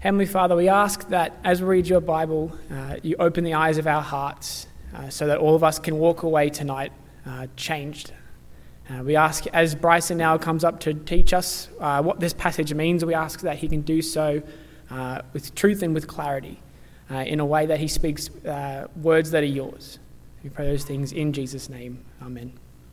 Heavenly Father, we ask that as we read your Bible, you open the eyes of our hearts so that all of us can walk away tonight changed. We ask, as Bryson now comes up to teach us what this passage means, we ask that he can do so with truth and with clarity, in a way that he speaks words that are yours. We pray those things in Jesus' name. Amen.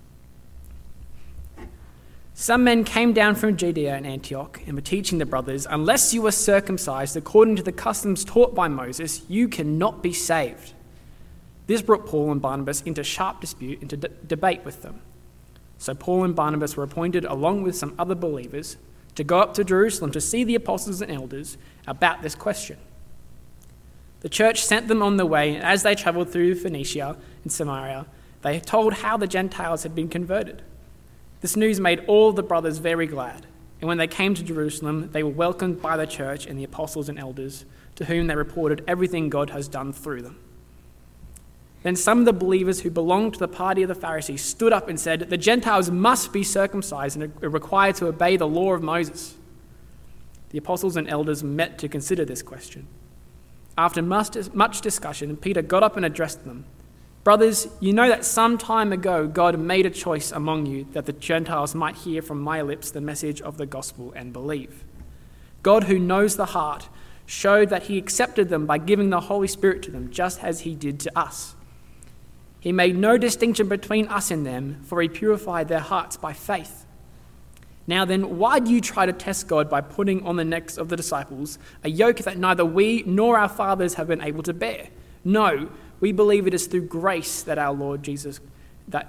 Some men came down from Judea and Antioch and were teaching the brothers, unless you are circumcised according to the customs taught by Moses, you cannot be saved. This brought Paul and Barnabas into sharp dispute and to debate with them. So Paul and Barnabas were appointed, along with some other believers, to go up to Jerusalem to see the apostles and elders about this question. The church sent them on their way, and as they travelled through Phoenicia and Samaria, they told how the Gentiles had been converted. This news made all the brothers very glad, and when they came to Jerusalem, they were welcomed by the church and the apostles and elders, to whom they reported everything God has done through them. Then some of the believers who belonged to the party of the Pharisees stood up and said, the Gentiles must be circumcised and are required to obey the law of Moses. The apostles and elders met to consider this question. After much discussion, Peter got up and addressed them. Brothers, you know that some time ago God made a choice among you that the Gentiles might hear from my lips the message of the gospel and believe. God, who knows the heart, showed that he accepted them by giving the Holy Spirit to them, just as he did to us. He made no distinction between us and them, for he purified their hearts by faith. Now then, why do you try to test God by putting on the necks of the disciples a yoke that neither we nor our fathers have been able to bear? No, we believe it is through grace that our Lord Jesus, that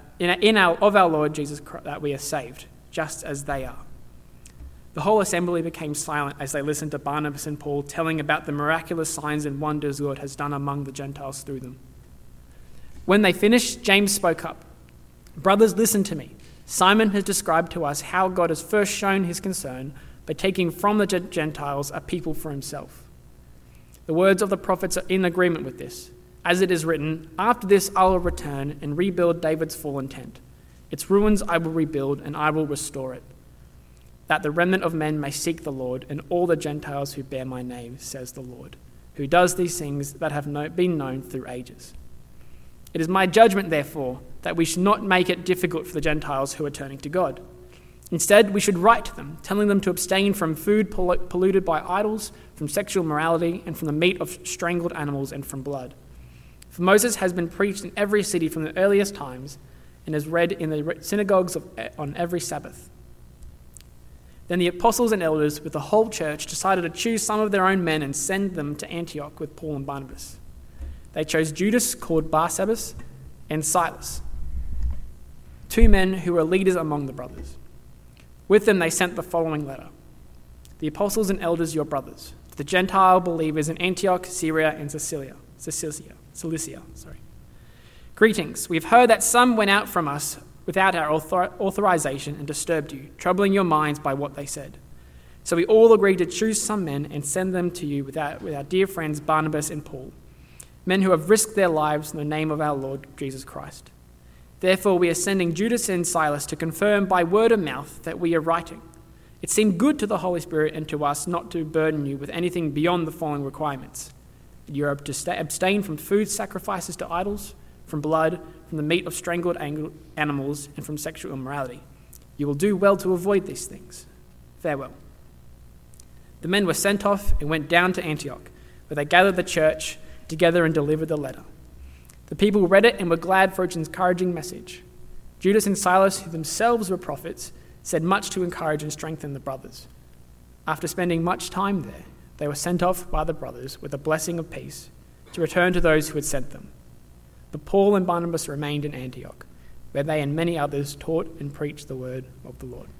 we are saved, just as they are. The whole assembly became silent as they listened to Barnabas and Paul telling about the miraculous signs and wonders God has done among the Gentiles through them. When they finished, James spoke up. Brothers, listen to me. Simon has described to us how God has first shown his concern by taking from the Gentiles a people for himself. The words of the prophets are in agreement with this. As it is written, after this I will return and rebuild David's fallen tent. Its ruins I will rebuild and I will restore it, that the remnant of men may seek the Lord and all the Gentiles who bear my name, says the Lord, who does these things that have been known through ages. It is my judgment, therefore, that we should not make it difficult for the Gentiles who are turning to God. Instead, we should write to them, telling them to abstain from food polluted by idols, from sexual morality, and from the meat of strangled animals and from blood. For Moses has been preached in every city from the earliest times and is read in the synagogues on every Sabbath. Then the apostles and elders with the whole church decided to choose some of their own men and send them to Antioch with Paul and Barnabas. They chose Judas, called Barsabbas, and Silas, 2 men who were leaders among the brothers. With them they sent the following letter. The apostles and elders, your brothers, to the Gentile believers in Antioch, Syria, and Cilicia. Greetings. We've heard that some went out from us without our authorization and disturbed you, troubling your minds by what they said. So we all agreed to choose some men and send them to you with our dear friends Barnabas and Paul, men who have risked their lives in the name of our Lord Jesus Christ. Therefore, we are sending Judas and Silas to confirm by word of mouth that we are writing. It seemed good to the Holy Spirit and to us not to burden you with anything beyond the following requirements. You are to abstain from food sacrifices to idols, from blood, from the meat of strangled animals, and from sexual immorality. You will do well to avoid these things. Farewell. The men were sent off and went down to Antioch, where they gathered the church together and delivered the letter. The people read it and were glad for its encouraging message. Judas and Silas, who themselves were prophets, said much to encourage and strengthen the brothers. After spending much time there, they were sent off by the brothers with a blessing of peace to return to those who had sent them. But Paul and Barnabas remained in Antioch, where they and many others taught and preached the word of the Lord.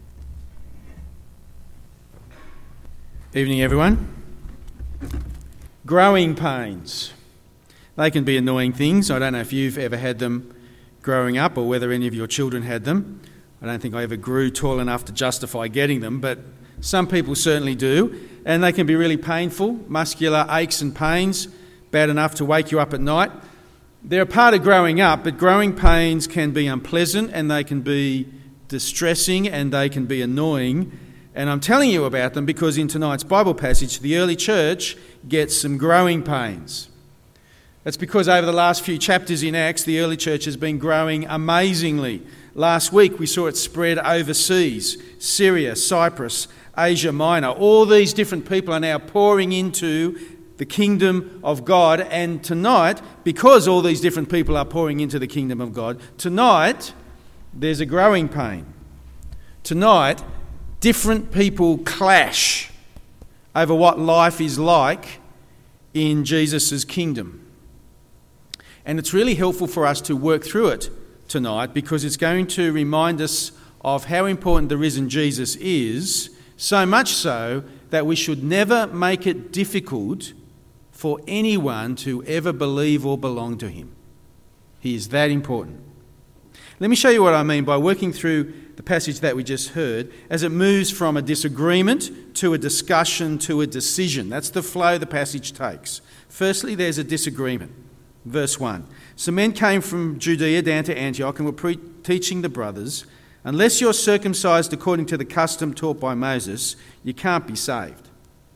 Evening, everyone. Growing pains. They can be annoying things. I don't know if you've ever had them growing up or whether any of your children had them. I don't think I ever grew tall enough to justify getting them, but some people certainly do. And they can be really painful, muscular aches and pains, bad enough to wake you up at night. They're a part of growing up, but growing pains can be unpleasant and they can be distressing and they can be annoying. And I'm telling you about them because in tonight's Bible passage, the early church gets some growing pains. That's because over the last few chapters in Acts, the early church has been growing amazingly. Last week we saw it spread overseas, Syria, Cyprus, Asia Minor. All these different people are now pouring into the kingdom of God. And tonight, because all these different people are pouring into the kingdom of God, tonight there's a growing pain. Tonight, different people clash over what life is like in Jesus' kingdom. And it's really helpful for us to work through it tonight because it's going to remind us of how important the risen Jesus is, so much so that we should never make it difficult for anyone to ever believe or belong to him. He is that important. Let me show you what I mean by working through the passage that we just heard as it moves from a disagreement to a discussion to a decision. That's the flow the passage takes. Firstly, there's a disagreement. Verse 1. Some men came from Judea down to Antioch and were teaching the brothers, unless you're circumcised according to the custom taught by Moses, you can't be saved.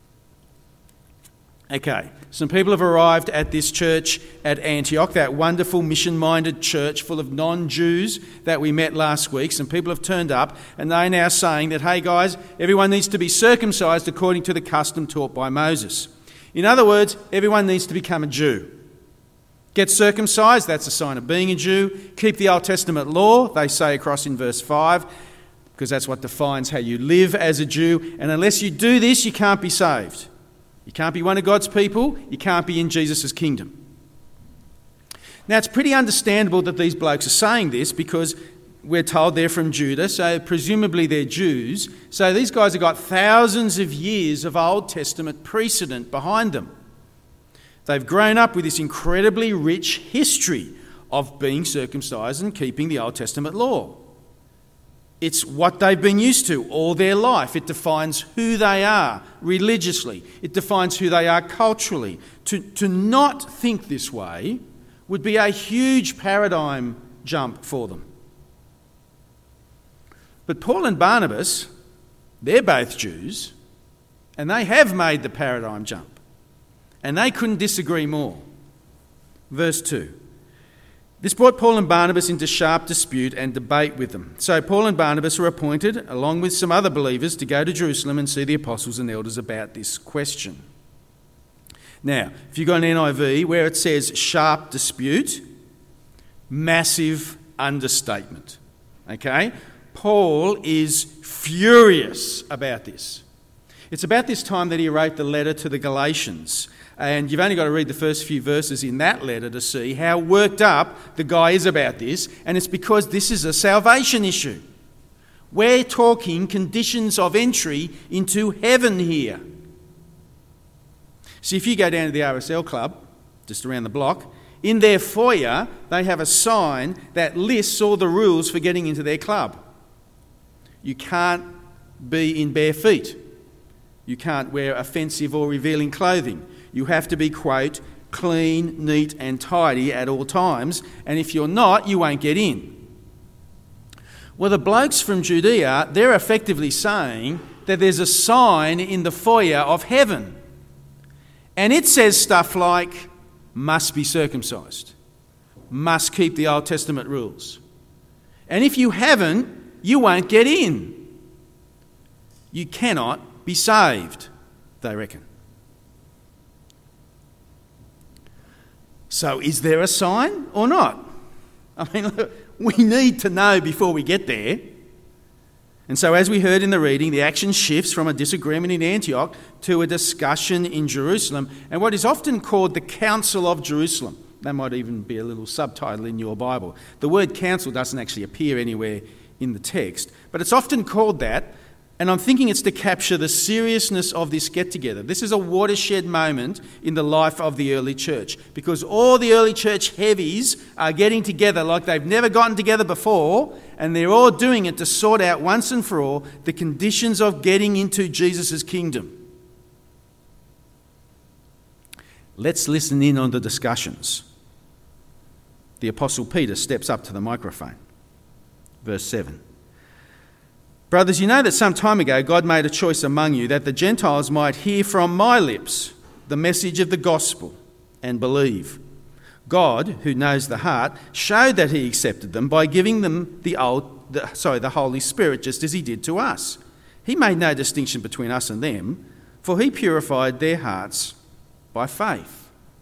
Okay, some people have arrived at this church at Antioch, that wonderful mission-minded church full of non-Jews that we met last week. Some people have turned up and they're now saying that, hey guys, everyone needs to be circumcised according to the custom taught by Moses. In other words, everyone needs to become a Jew. Get circumcised, that's a sign of being a Jew. Keep the Old Testament law, they say across in verse 5, because that's what defines how you live as a Jew. And unless you do this, you can't be saved. You can't be one of God's people. You can't be in Jesus' kingdom. Now, it's pretty understandable that these blokes are saying this because we're told they're from Judah, so presumably they're Jews. So these guys have got thousands of years of Old Testament precedent behind them. They've grown up with this incredibly rich history of being circumcised and keeping the Old Testament law. It's what they've been used to all their life. It defines who they are religiously. It defines who they are culturally. To not think this way would be a huge paradigm jump for them. But Paul and Barnabas, they're both Jews, and they have made the paradigm jump. And they couldn't disagree more. Verse 2. This brought Paul and Barnabas into sharp dispute and debate with them. So Paul and Barnabas were appointed, along with some other believers, to go to Jerusalem and see the apostles and elders about this question. Now, if you've got an NIV, where it says sharp dispute, massive understatement. Okay? Paul is furious about this. It's about this time that he wrote the letter to the Galatians. And you've only got to read the first few verses in that letter to see how worked up the guy is about this. And it's because this is a salvation issue. We're talking conditions of entry into heaven here. See, if you go down to the RSL club, just around the block, in their foyer, they have a sign that lists all the rules for getting into their club. You can't be in bare feet. You can't wear offensive or revealing clothing. You have to be, quote, clean, neat and tidy at all times, and if you're not, you won't get in. Well, the blokes from Judea, they're effectively saying that there's a sign in the foyer of heaven, and it says stuff like, must be circumcised, must keep the Old Testament rules, and if you haven't, you won't get in. You cannot be saved, they reckon. So is there a sign or not? I mean, look, we need to know before we get there. And so as we heard in the reading, the action shifts from a disagreement in Antioch to a discussion in Jerusalem and what is often called the Council of Jerusalem. That might even be a little subtitle in your Bible. The word council doesn't actually appear anywhere in the text, but it's often called that. And I'm thinking it's to capture the seriousness of this get-together. This is a watershed moment in the life of the early church because all the early church heavies are getting together like they've never gotten together before, and they're all doing it to sort out once and for all the conditions of getting into Jesus' kingdom. Let's listen in on the discussions. The Apostle Peter steps up to the microphone. Verse 7. Brothers, you know that some time ago God made a choice among you that the Gentiles might hear from my lips the message of the gospel and believe. God, who knows the heart, showed that he accepted them by giving them the Holy Spirit, just as he did to us. He made no distinction between us and them, for he purified their hearts by faith.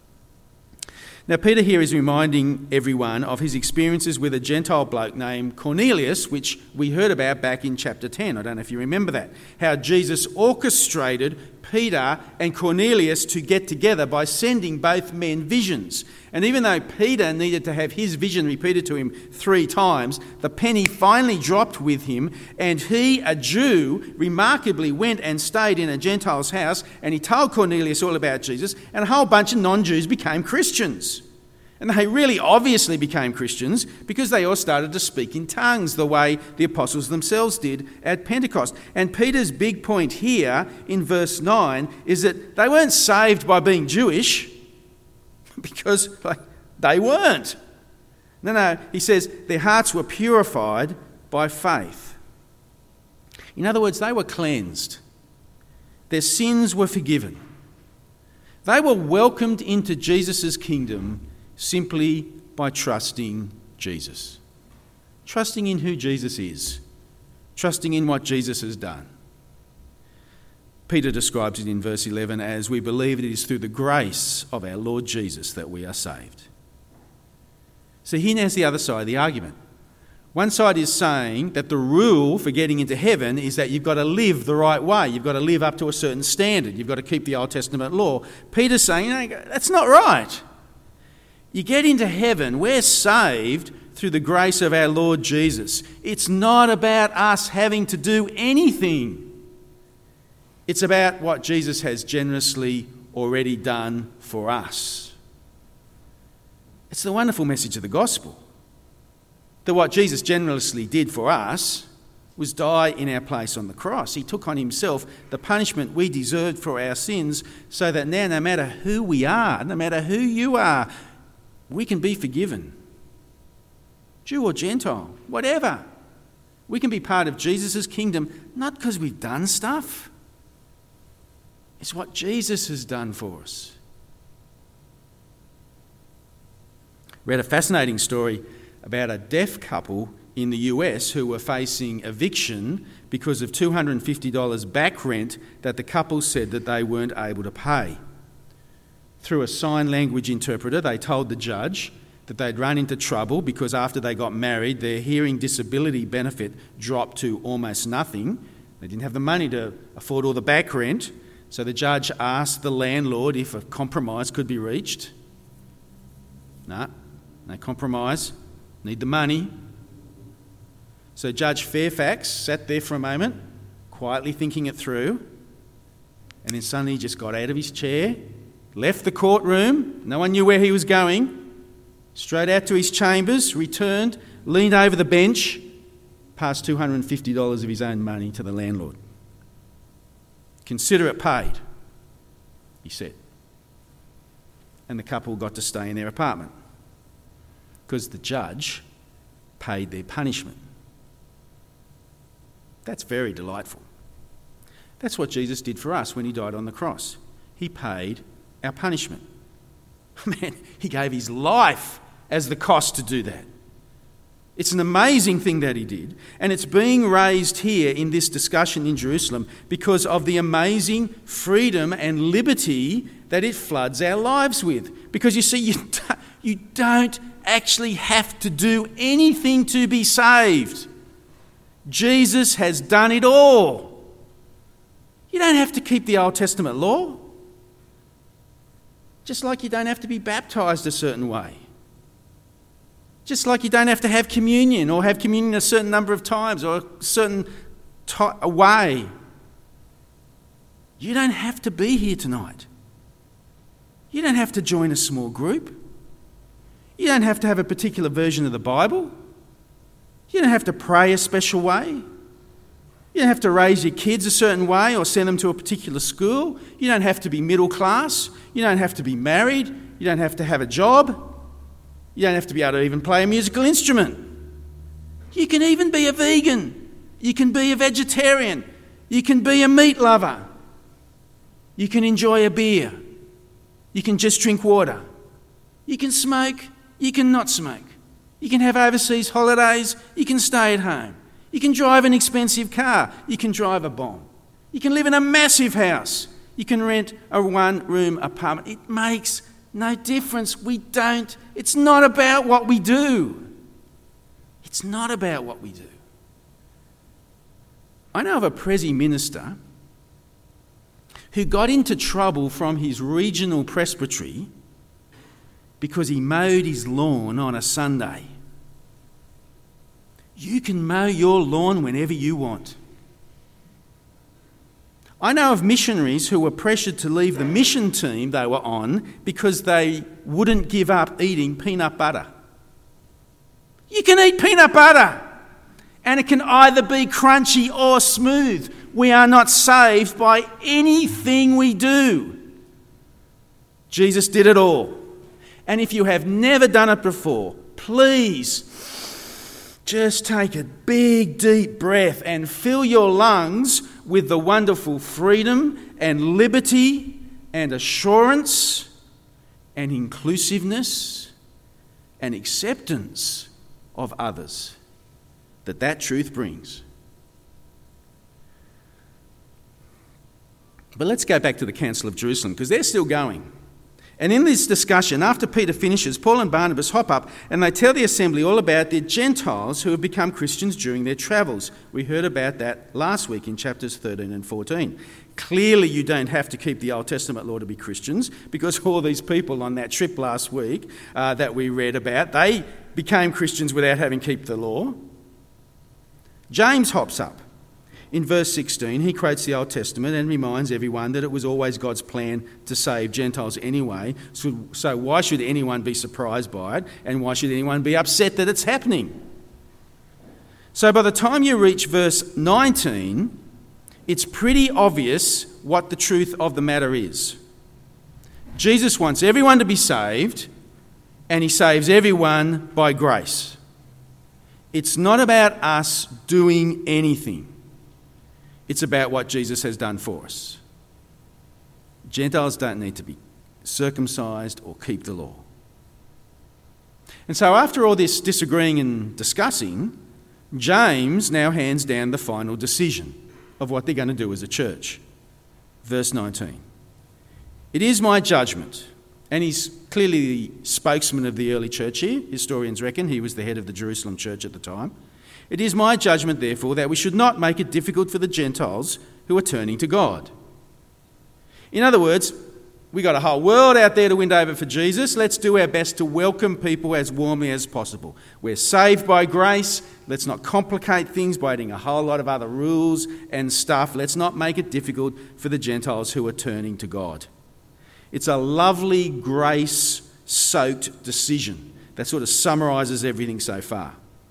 Now, Peter here is reminding everyone of his experiences with a Gentile bloke named Cornelius, which we heard about back in chapter 10. I don't know if you remember that. How Jesus orchestrated Peter and Cornelius to get together by sending both men visions. And even though Peter needed to have his vision repeated to him 3 times, the penny finally dropped with him, and he, a Jew, remarkably went and stayed in a Gentile's house, and he told Cornelius all about Jesus, and a whole bunch of non-Jews became Christians. And they really obviously became Christians because they all started to speak in tongues the way the apostles themselves did at Pentecost. And Peter's big point here in verse 9 is that they weren't saved by being Jewish because they weren't. No, he says their hearts were purified by faith. In other words, they were cleansed. Their sins were forgiven. They were welcomed into Jesus' kingdom simply by trusting Jesus. Trusting in who Jesus is. Trusting in what Jesus has done. Peter describes it in verse 11 as, we believe it is through the grace of our Lord Jesus that we are saved. So here now's the other side of the argument. One side is saying that the rule for getting into heaven is that you've got to live the right way. You've got to live up to a certain standard. You've got to keep the Old Testament law. Peter's saying, no, that's not right. You get into heaven, we're saved through the grace of our Lord Jesus. It's not about us having to do anything. It's about what Jesus has generously already done for us. It's the wonderful message of the gospel. That what Jesus generously did for us was die in our place on the cross. He took on himself the punishment we deserved for our sins so that now, no matter who we are, no matter who you are, we can be forgiven. Jew or Gentile, whatever. We can be part of Jesus' kingdom, not because we've done stuff. It's what Jesus has done for us. Read a fascinating story about a deaf couple in the US who were facing eviction because of $250 back rent that the couple said that they weren't able to pay. Through a sign language interpreter, they told the judge that they'd run into trouble because after they got married, their hearing disability benefit dropped to almost nothing. They didn't have the money to afford all the back rent, so the judge asked the landlord if a compromise could be reached. No compromise. Need the money. So Judge Fairfax sat there for a moment, quietly thinking it through, and then suddenly he just got out of his chair, left the courtroom, no one knew where he was going, straight out to his chambers, returned, leaned over the bench, passed $250 of his own money to the landlord. Consider it paid, he said. And the couple got to stay in their apartment because the judge paid their punishment. That's very delightful. That's what Jesus did for us when he died on the cross. He paid our punishment. Man, he gave his life as the cost to do that. It's an amazing thing that he did, and it's being raised here in this discussion in Jerusalem because of the amazing freedom and liberty that it floods our lives with. Because you see, you don't actually have to do anything to be saved. Jesus has done it all. You don't have to keep the Old Testament law. Just like you don't have to be baptised a certain way. Just like you don't have to have communion or have communion a certain number of times or a certain way. You don't have to be here tonight. You don't have to join a small group. You don't have to have a particular version of the Bible. You don't have to pray a special way. You don't have to raise your kids a certain way or send them to a particular school. You don't have to be middle class. You don't have to be married. You don't have to have a job. You don't have to be able to even play a musical instrument. You can even be a vegan. You can be a vegetarian. You can be a meat lover. You can enjoy a beer. You can just drink water. You can smoke. You can not smoke. You can have overseas holidays. You can stay at home. You can drive an expensive car. You can drive a bomb. You can live in a massive house. You can rent a one-room apartment. It makes no difference. It's not about what we do. It's not about what we do. I know of a Prezi minister who got into trouble from his regional presbytery because he mowed his lawn on a Sunday. You can mow your lawn whenever you want. I know of missionaries who were pressured to leave the mission team they were on because they wouldn't give up eating peanut butter. You can eat peanut butter, and it can either be crunchy or smooth. We are not saved by anything we do. Jesus did it all. And if you have never done it before, please just take a big, deep breath and fill your lungs with the wonderful freedom and liberty and assurance and inclusiveness and acceptance of others that truth brings. But let's go back to the Council of Jerusalem, because they're still going. And in this discussion, after Peter finishes, Paul and Barnabas hop up and they tell the assembly all about the Gentiles who have become Christians during their travels. We heard about that last week in chapters 13 and 14. Clearly, you don't have to keep the Old Testament law to be Christians, because all these people on that trip last week that we read about, they became Christians without having to keep the law. James hops up. In verse 16, he quotes the Old Testament and reminds everyone that it was always God's plan to save Gentiles anyway. So why should anyone be surprised by it? And why should anyone be upset that it's happening? So by the time you reach verse 19, it's pretty obvious what the truth of the matter is. Jesus wants everyone to be saved, and he saves everyone by grace. It's not about us doing anything. It's about what Jesus has done for us. Gentiles don't need to be circumcised or keep the law. And so after all this disagreeing and discussing, James now hands down the final decision of what they're going to do as a church. Verse 19. It is my judgment, and he's clearly the spokesman of the early church here. Historians reckon he was the head of the Jerusalem church at the time. It is my judgment, therefore, that we should not make it difficult for the Gentiles who are turning to God. In other words, we got a whole world out there to win over for Jesus. Let's do our best to welcome people as warmly as possible. We're saved by grace. Let's not complicate things by adding a whole lot of other rules and stuff. Let's not make it difficult for the Gentiles who are turning to God. It's a lovely, grace-soaked decision that sort of summarises everything so far.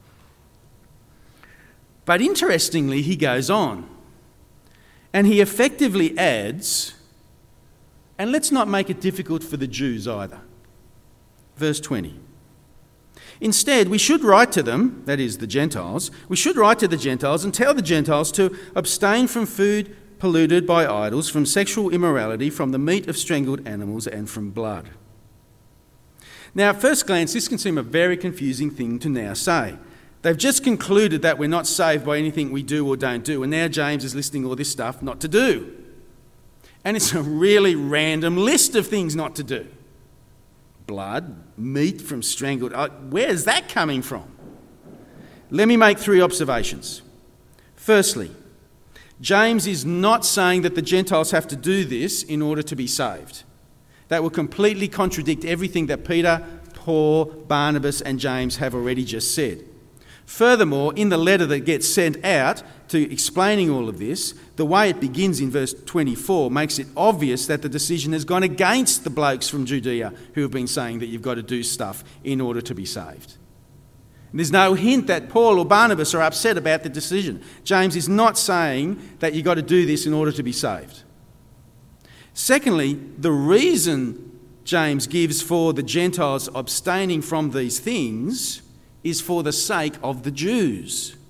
But interestingly, he goes on, and he effectively adds, and let's not make it difficult for the Jews either. Verse 20. Instead, we should write to them, that is, the Gentiles, we should write to the Gentiles and tell the Gentiles to abstain from food polluted by idols, from sexual immorality, from the meat of strangled animals, and from blood. Now, at first glance, this can seem a very confusing thing to now say. They've just concluded that we're not saved by anything we do or don't do, and now James is listing all this stuff not to do. And it's a really random list of things not to do. Blood, meat from strangled... Where's that coming from? Let me make 3 observations. Firstly, James is not saying that the Gentiles have to do this in order to be saved. That will completely contradict everything that Peter, Paul, Barnabas and James have already just said. Furthermore, in the letter that gets sent out to explaining all of this, the way it begins in verse 24 makes it obvious that the decision has gone against the blokes from Judea who have been saying that you've got to do stuff in order to be saved. And there's no hint that Paul or Barnabas are upset about the decision. James is not saying that you've got to do this in order to be saved. Secondly, the reason James gives for the Gentiles abstaining from these things is for the sake of the Jews.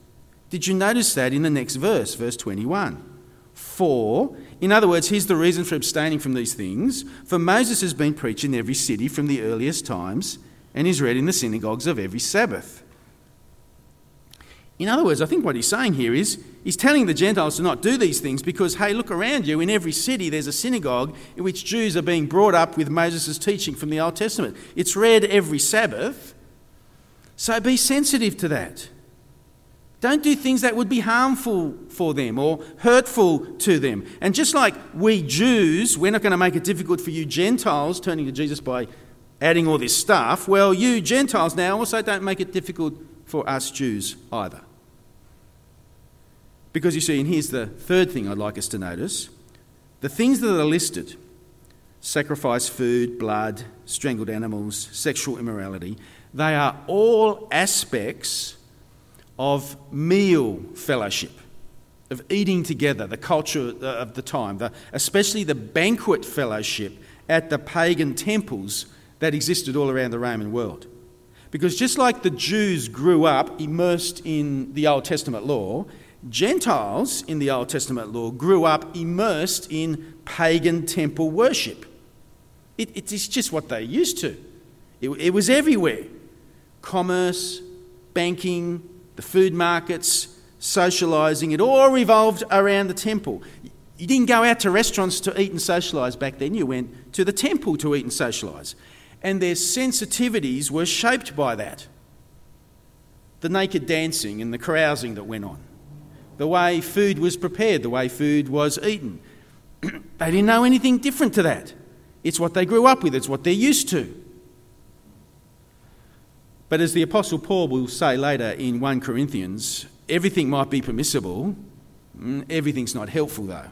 Did you notice that in the next verse, verse 21? For, in other words, here's the reason for abstaining from these things. For Moses has been preached in every city from the earliest times and is read in the synagogues of every Sabbath. In other words, I think what he's saying here is he's telling the Gentiles to not do these things because, hey, look around you. In every city there's a synagogue in which Jews are being brought up with Moses' teaching from the Old Testament. It's read every Sabbath. So be sensitive to that. Don't do things that would be harmful for them or hurtful to them. And just like we Jews, we're not going to make it difficult for you Gentiles turning to Jesus by adding all this stuff. Well, you Gentiles now also don't make it difficult for us Jews either. Because you see, and here's the third thing I'd like us to notice, the things that are listed, sacrifice food, blood, strangled animals, sexual immorality, they are all aspects of meal fellowship, of eating together, the culture of the time, especially the banquet fellowship at the pagan temples that existed all around the Roman world. Because just like the Jews grew up immersed in the Old Testament law, Gentiles in the Old Testament law grew up immersed in pagan temple worship. It's just what they used to. It was everywhere. Commerce, banking, the food markets, socialising, it all revolved around the temple. You didn't go out to restaurants to eat and socialise back then. You went to the temple to eat and socialise. And their sensitivities were shaped by that. The naked dancing and the carousing that went on. The way food was prepared, the way food was eaten. They didn't know anything different to that. It's what they grew up with. It's what they're used to. But as the Apostle Paul will say later in 1 Corinthians, everything might be permissible, everything's not helpful though.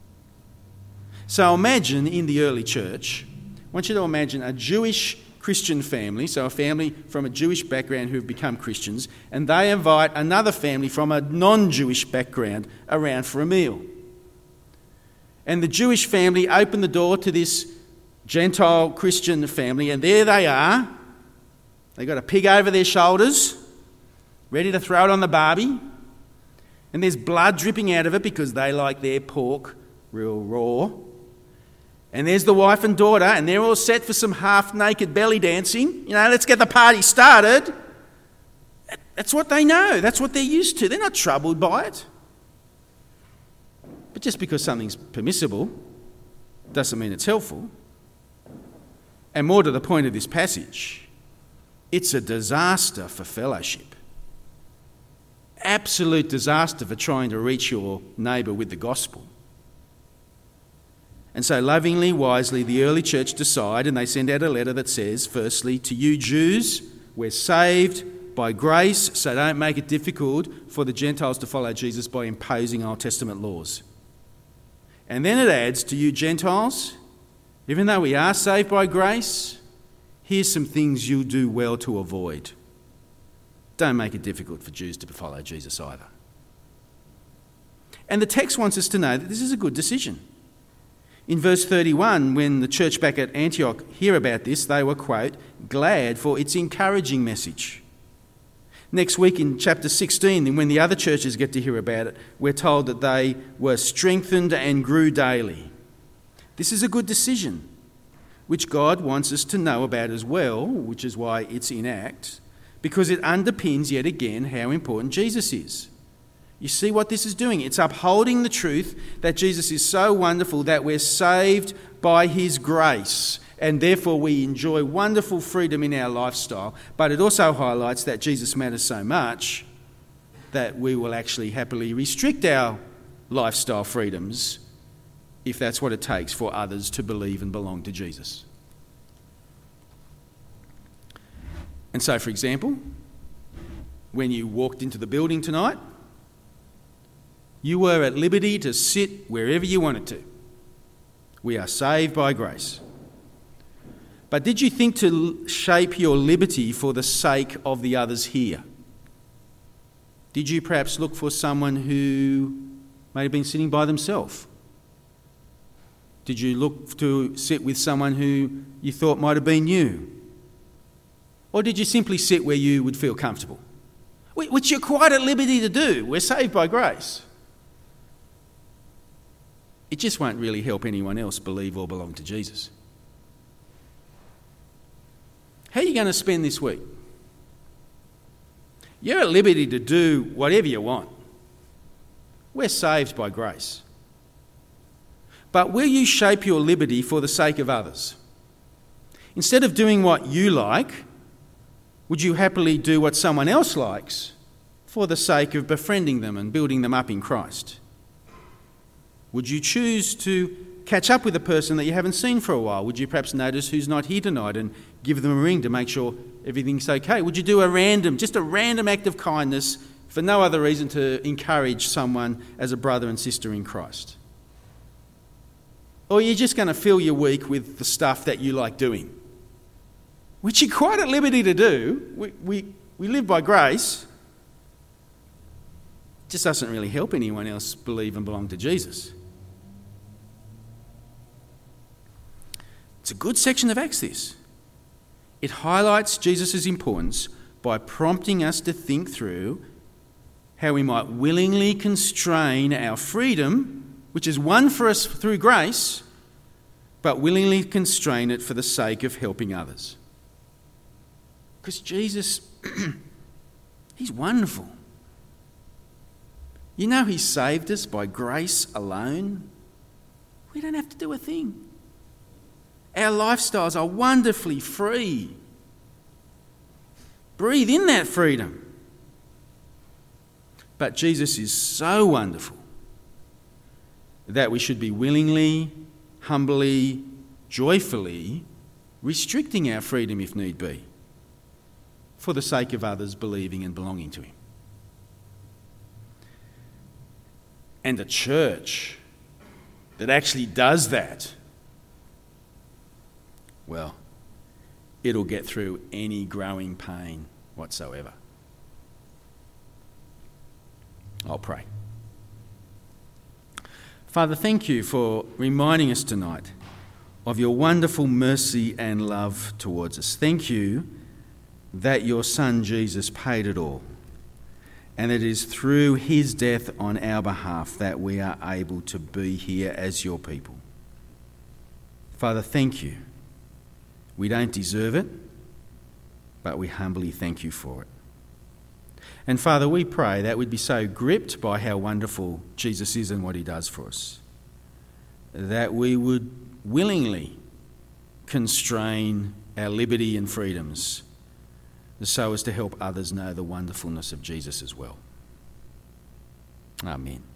So imagine in the early church, I want you to imagine a Jewish Christian family, so a family from a Jewish background who have become Christians, and they invite another family from a non-Jewish background around for a meal. And the Jewish family open the door to this Gentile Christian family, and there they are. They've got a pig over their shoulders, ready to throw it on the barbie, and there's blood dripping out of it because they like their pork real raw. And there's the wife and daughter, and they're all set for some half-naked belly dancing. You know, let's get the party started. That's what they know. That's what they're used to. They're not troubled by it. But just because something's permissible doesn't mean it's helpful. And more to the point of this passage, it's a disaster for fellowship. Absolute disaster for trying to reach your neighbour with the gospel. And so lovingly, wisely, the early church decide, and they send out a letter that says, firstly, to you Jews, we're saved by grace, so don't make it difficult for the Gentiles to follow Jesus by imposing Old Testament laws. And then it adds, to you Gentiles, even though we are saved by grace, here's some things you'll do well to avoid. Don't make it difficult for Jews to follow Jesus either. And the text wants us to know that this is a good decision. In verse 31, when the church back at Antioch hear about this, they were, quote, glad for its encouraging message. Next week in chapter 16, when the other churches get to hear about it, we're told that they were strengthened and grew daily. This is a good decision, which God wants us to know about as well, which is why it's in Acts, because it underpins yet again how important Jesus is. You see what this is doing? It's upholding the truth that Jesus is so wonderful that we're saved by his grace and therefore we enjoy wonderful freedom in our lifestyle. But it also highlights that Jesus matters so much that we will actually happily restrict our lifestyle freedoms if that's what it takes for others to believe and belong to Jesus. And so, for example, when you walked into the building tonight, you were at liberty to sit wherever you wanted to. We are saved by grace. But did you think to shape your liberty for the sake of the others here? Did you perhaps look for someone who may have been sitting by themselves? Did you look to sit with someone who you thought might have been you? Or did you simply sit where you would feel comfortable? which you're quite at liberty to do. We're saved by grace. It just won't really help anyone else believe or belong to Jesus. How are you going to spend this week? You're at liberty to do whatever you want. We're saved by grace. But will you shape your liberty for the sake of others? Instead of doing what you like, would you happily do what someone else likes for the sake of befriending them and building them up in Christ? Would you choose to catch up with a person that you haven't seen for a while? Would you perhaps notice who's not here tonight and give them a ring to make sure everything's okay? Would you do a random act of kindness for no other reason to encourage someone as a brother and sister in Christ? Or are you just going to fill your week with the stuff that you like doing? Which you're quite at liberty to do. We live by grace. It just doesn't really help anyone else believe and belong to Jesus. It's a good section of Acts, this. It highlights Jesus' importance by prompting us to think through how we might willingly constrain our freedom, which is won for us through grace, but willingly constrain it for the sake of helping others. Because Jesus, he's wonderful. You know, he saved us by grace alone. We don't have to do a thing. Our lifestyles are wonderfully free. Breathe in that freedom. But Jesus is so wonderful that we should be willingly, humbly, joyfully restricting our freedom if need be, for the sake of others believing and belonging to him. And a church that actually does that, well, it'll get through any growing pain whatsoever. I'll pray. Father, thank you for reminding us tonight of your wonderful mercy and love towards us. Thank you that your Son Jesus paid it all, and it is through his death on our behalf that we are able to be here as your people. Father, thank you. We don't deserve it, but we humbly thank you for it. And Father, we pray that we'd be so gripped by how wonderful Jesus is and what he does for us, that we would willingly constrain our liberty and freedoms so as to help others know the wonderfulness of Jesus as well. Amen.